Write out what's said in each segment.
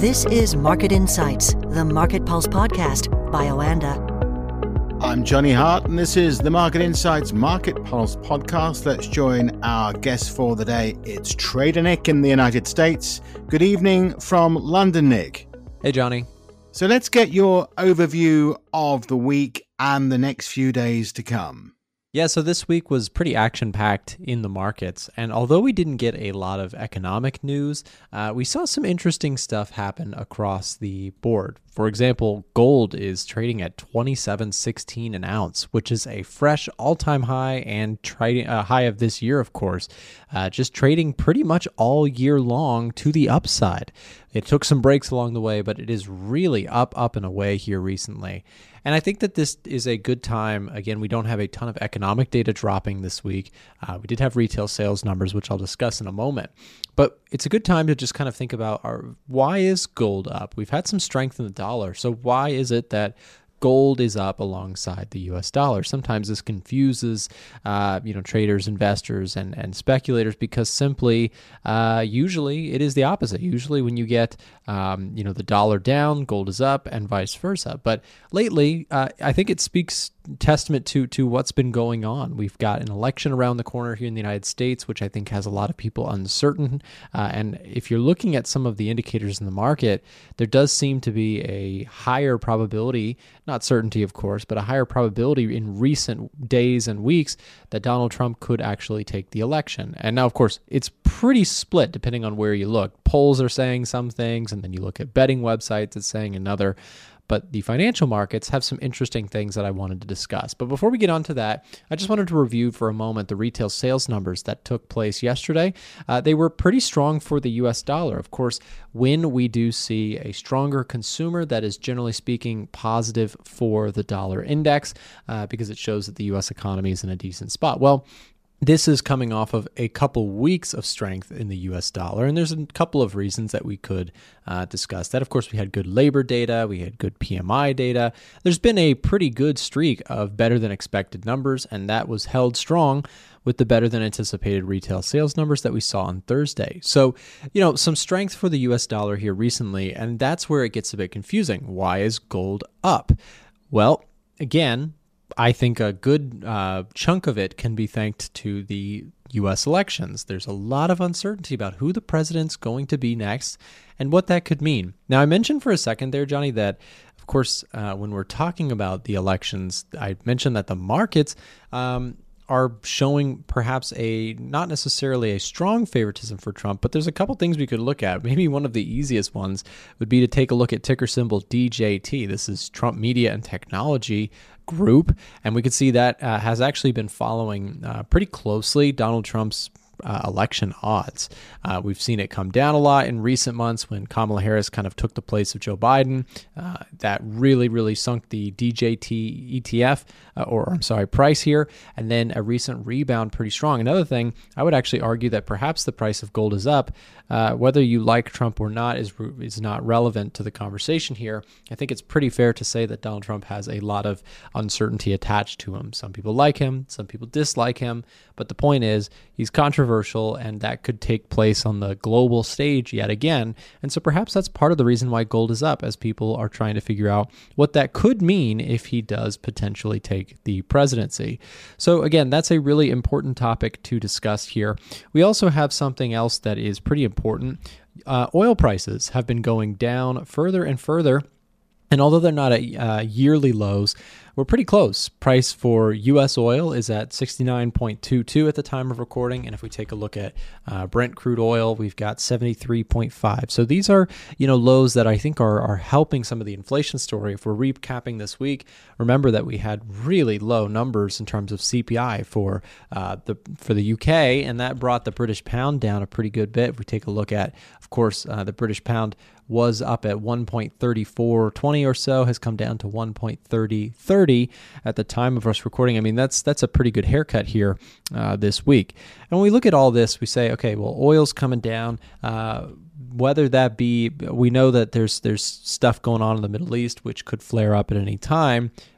This is Market Insights, the Market Pulse podcast by Oanda. I'm Johnny Hart, and this is the Market Insights Market Pulse podcast. Let's join our guest for the day. It's Trader Nick in the United States. Good evening from London, Nick. Hey, Johnny. So let's get your overview of the week and the next few days to come. Yeah, so this week was pretty action-packed in the markets, and although we didn't get a lot of economic news, we saw some interesting stuff happen across the board. For example, gold is trading at $27.16 an ounce, which is a fresh all-time high and high of this year, of course, just trading pretty much all year long to the upside. It took some breaks along the way, but it is really up and away here recently. And I think that this is a good time. Again, we don't have a ton of economic data dropping this week. We did have retail sales numbers, which I'll discuss in a moment. But it's a good time to just kind of think about why is gold up? We've had some strength in the dollar. So why is it that gold is up alongside the U.S. dollar? Sometimes this confuses, traders, investors, and speculators because simply, usually it is the opposite. Usually when you get, the dollar down, gold is up, and vice versa. But lately, I think it speaks testament to what's been going on. We've got an election around the corner here in the United States, which I think has a lot of people uncertain. And if you're looking at some of the indicators in the market, there does seem to be a higher probability, not certainty, of course, but a higher probability in recent days and weeks that Donald Trump could actually take the election. And now, of course, it's pretty split depending on where you look. Polls are saying some things, and then you look at betting websites, it's saying another. But the financial markets have some interesting things that I wanted to discuss. But before we get on to that, I just wanted to review for a moment the retail sales numbers that took place yesterday. They were pretty strong for the U.S. dollar. Of course, when we do see a stronger consumer, that is generally speaking positive for the dollar index because it shows that the U.S. economy is in a decent spot. Well, this is coming off of a couple weeks of strength in the U.S. dollar, and there's a couple of reasons that we could discuss that. Of course, we had good labor data, we had good PMI data. There's been a pretty good streak of better than expected numbers, and that was held strong with the better than anticipated retail sales numbers that we saw on Thursday. So, some strength for the U.S. dollar here recently, and that's where it gets a bit confusing. Why is gold up? Well, again, I think a good chunk of it can be thanked to the U.S. elections. There's a lot of uncertainty about who the president's going to be next and what that could mean. Now, I mentioned for a second there, Johnny, that, of course, when we're talking about the elections, I mentioned that the markets are showing perhaps not necessarily a strong favoritism for Trump, but there's a couple things we could look at. Maybe one of the easiest ones would be to take a look at ticker symbol DJT. This is Trump Media and Technology Group, and we could see that has actually been following pretty closely Donald Trump's election odds. We've seen it come down a lot in recent months when Kamala Harris kind of took the place of Joe Biden. That really sunk the DJT ETF, price here, and then a recent rebound pretty strong. Another thing, I would actually argue that perhaps the price of gold is up. Whether you like Trump or not is not relevant to the conversation here. I think it's pretty fair to say that Donald Trump has a lot of uncertainty attached to him. Some people like him, some people dislike him, but the point is he's controversial, and that could take place on the global stage yet again. And so perhaps that's part of the reason why gold is up, as people are trying to figure out what that could mean if he does potentially take the presidency. So again, that's a really important topic to discuss here. We also have something else that is pretty important. Oil prices have been going down further and further. And although they're not at yearly lows, we're pretty close. Price for U.S. oil is at 69.22 at the time of recording. And if we take a look at Brent crude oil, we've got 73.5. So these are, lows that I think are helping some of the inflation story. If we're recapping this week, remember that we had really low numbers in terms of CPI for the UK, and that brought the British pound down a pretty good bit. If we take a look at, of course, the British pound was up at 1.3420 or so, has come down to 1.3030 at the time of us recording. I mean, that's a pretty good haircut here this week. And when we look at all this, we say, okay, well, oil's coming down. Whether that be, we know that there's stuff going on in the Middle East which could flare up at any time,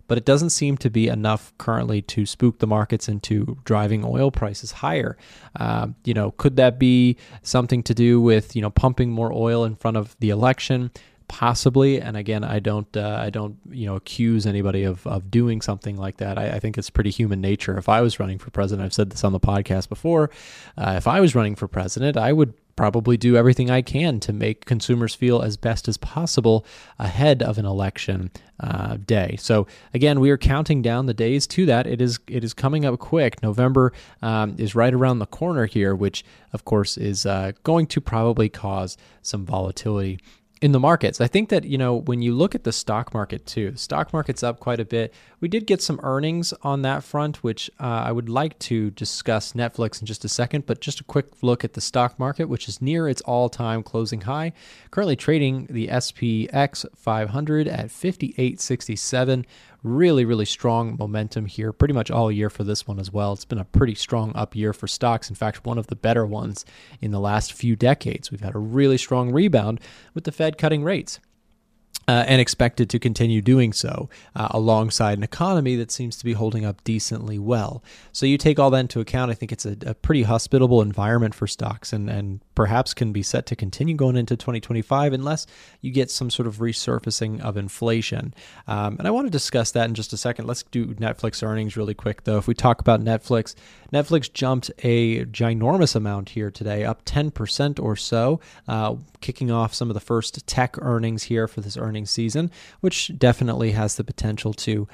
but it doesn't seem to be enough currently to spook the markets into driving oil prices higher. Could that be something to do with, pumping more oil in front of the election? Possibly. And again, I don't accuse anybody of doing something like that. I think it's pretty human nature. If I was running for president, I've said this on the podcast before, if I was running for president, I would probably do everything I can to make consumers feel as best as possible ahead of an election day. So again, we are counting down the days to that. It is coming up quick. November is right around the corner here, which of course is going to probably cause some volatility in the markets. I think that, when you look at the stock market too, the stock market's up quite a bit. We did get some earnings on that front, which I would like to discuss Netflix in just a second, but just a quick look at the stock market, which is near its all-time closing high, currently trading the SPX 500 at 58.67. Really, really strong momentum here, pretty much all year for this one as well. It's been a pretty strong up year for stocks. In fact, one of the better ones in the last few decades. We've had a really strong rebound with the Fed cutting rates. And expected to continue doing so alongside an economy that seems to be holding up decently well. So you take all that into account, I think it's a pretty hospitable environment for stocks and perhaps can be set to continue going into 2025 unless you get some sort of resurfacing of inflation. And I want to discuss that in just a second. Let's do Netflix earnings really quick, though. If we talk about Netflix jumped a ginormous amount here today, up 10% or so, kicking off some of the first tech earnings here for this earnings season, which definitely has the potential to,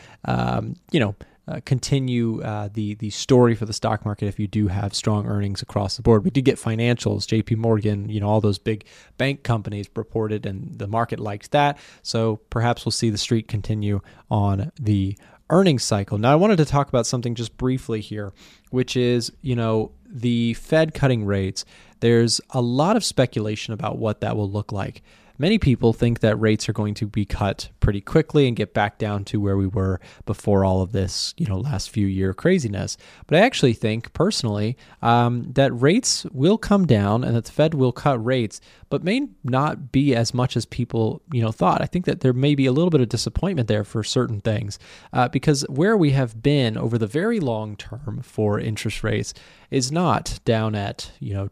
continue the story for the stock market if you do have strong earnings across the board. We did get financials, JP Morgan, all those big bank companies reported, and the market liked that. So perhaps we'll see the street continue on the earnings cycle. Now, I wanted to talk about something just briefly here, which is, the Fed cutting rates. There's a lot of speculation about what that will look like. Many people think that rates are going to be cut pretty quickly and get back down to where we were before all of this, last few year craziness. But I actually think personally that rates will come down and that the Fed will cut rates, but may not be as much as people, thought. I think that there may be a little bit of disappointment there for certain things because where we have been over the very long term for interest rates is not down at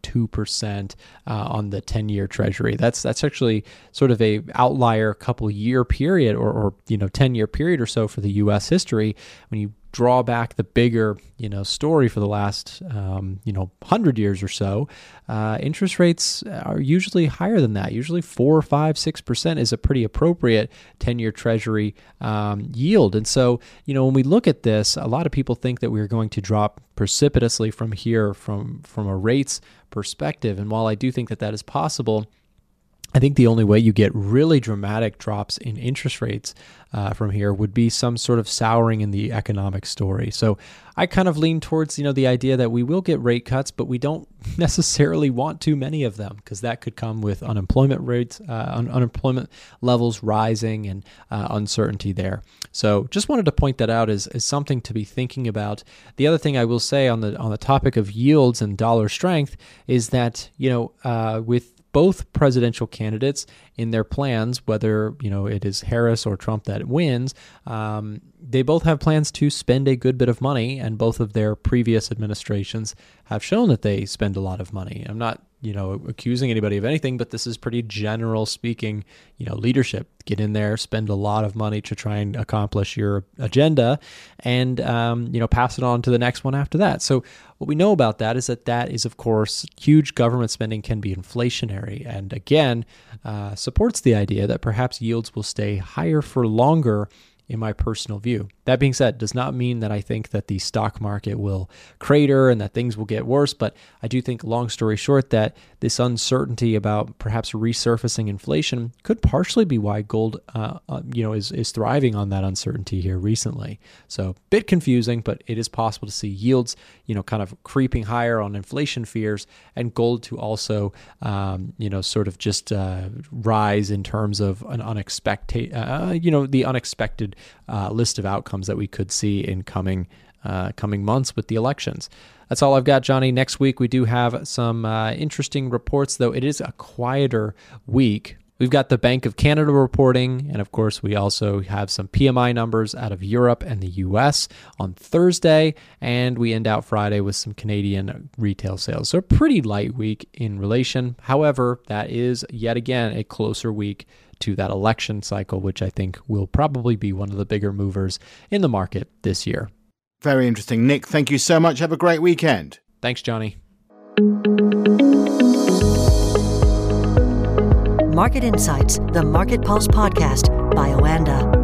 2% on the 10-year Treasury. That's actually sort of a outlier couple year period or 10-year period or so for the U.S. history. When you draw back the bigger story for the last 100 years or so, interest rates are usually higher than that. Usually 4, 5, 6% is a pretty appropriate 10-year Treasury yield. And so when we look at this, a lot of people think that we're going to drop precipitously from here from a rates perspective. And while I do think that is possible, I think the only way you get really dramatic drops in interest rates from here would be some sort of souring in the economic story. So I kind of lean towards, the idea that we will get rate cuts, but we don't necessarily want too many of them because that could come with unemployment rates, unemployment levels rising and uncertainty there. So just wanted to point that out as something to be thinking about. The other thing I will say on the topic of yields and dollar strength is that, with both presidential candidates in their plans, whether it is Harris or Trump that wins, they both have plans to spend a good bit of money, and both of their previous administrations have shown that they spend a lot of money. I'm not accusing anybody of anything, but this is pretty general speaking, leadership. Get in there, spend a lot of money to try and accomplish your agenda and, pass it on to the next one after that. So what we know about that is, of course, huge government spending can be inflationary. And again, supports the idea that perhaps yields will stay higher for longer in my personal view. That being said, does not mean that I think that the stock market will crater and that things will get worse, but I do think, long story short, that this uncertainty about perhaps resurfacing inflation could partially be why gold, is thriving on that uncertainty here recently. So, bit confusing, but it is possible to see yields, kind of creeping higher on inflation fears, and gold to also, sort of just rise in terms of an unexpected, the unexpected list of outcomes that we could see in coming months with the elections. That's all I've got, Johnny. Next week, we do have some interesting reports, though it is a quieter week We've got the Bank of Canada reporting, and of course, we also have some PMI numbers out of Europe and the US on Thursday, and we end out Friday with some Canadian retail sales. So a pretty light week in relation. However, that is yet again a closer week to that election cycle, which I think will probably be one of the bigger movers in the market this year. Very interesting. Nick, thank you so much. Have a great weekend. Thanks, Johnny. Market Insights, the Market Pulse podcast by Oanda.